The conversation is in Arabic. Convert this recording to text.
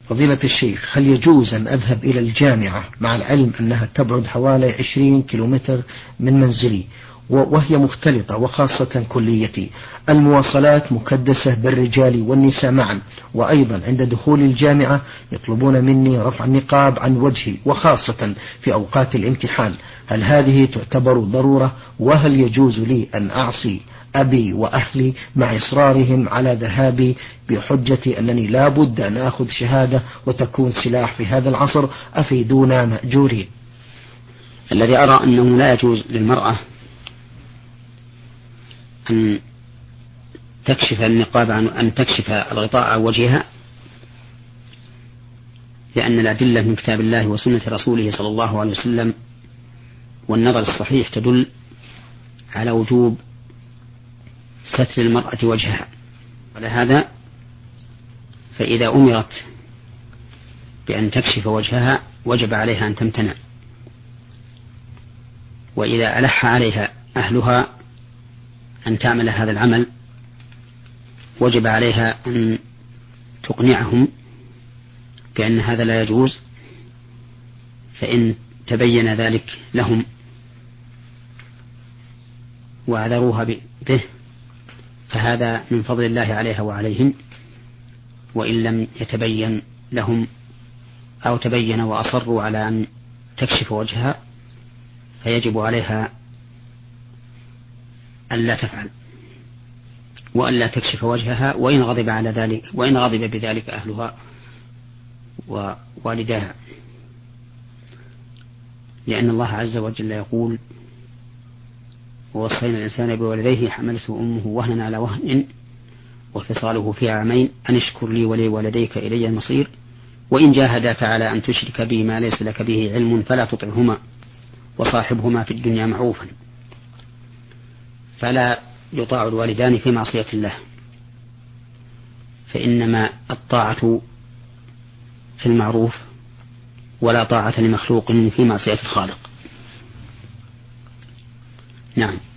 فضيلة الشيخ، هل يجوز أن أذهب إلى الجامعة مع العلم أنها تبعد حوالي 20 كيلومتر من منزلي وهي مختلطة، وخاصة كليتي المواصلات مكدسة بالرجال والنساء معا، وأيضا عند دخول الجامعة يطلبون مني رفع النقاب عن وجهي وخاصة في أوقات الامتحان، هل هذه تعتبر ضرورة؟ وهل يجوز لي أن أعصي أبي وأهلي مع إصرارهم على ذهابي بحجة أنني لا بد أن أخذ شهادة وتكون سلاح في هذا العصر؟ أفيدونا مأجورين. الذي أرى أنه لا يجوز للمرأة أن تكشف النقاب أن تكشف الغطاء عن وجهها، لأن الأدلة من كتاب الله وسنة رسوله صلى الله عليه وسلم والنظر الصحيح تدل على وجوب ستر المرأة وجهها. ولهذا فإذا أمرت بأن تكشف وجهها وجب عليها أن تمتنع، وإذا ألح عليها أهلها أن تعمل هذا العمل وجب عليها أن تقنعهم بأن هذا لا يجوز، فإن تبين ذلك لهم وعذروها به فهذا من فضل الله عليها وعليهم، وإن لم يتبين لهم أو تبين وأصروا على أن تكشف وجهها فيجب عليها أن لا تفعل وأن لا تكشف وجهها، وإن غضب بذلك أهلها ووالداها، لأن الله عز وجل يقول: ووصينا الإنسان بوالديه حملته أمه وهنا على وهن وفصاله في عامين أن اشكر لي ولوالديك إلي المصير وإن جاهداك على أن تشرك بي ما ليس لك به علم فلا تطعهما وصاحبهما في الدنيا معروفا. فلا يطاع الوالدان في معصية الله، فإنما الطاعة في المعروف، ولا طاعة لمخلوق في معصية الخالق. نعم.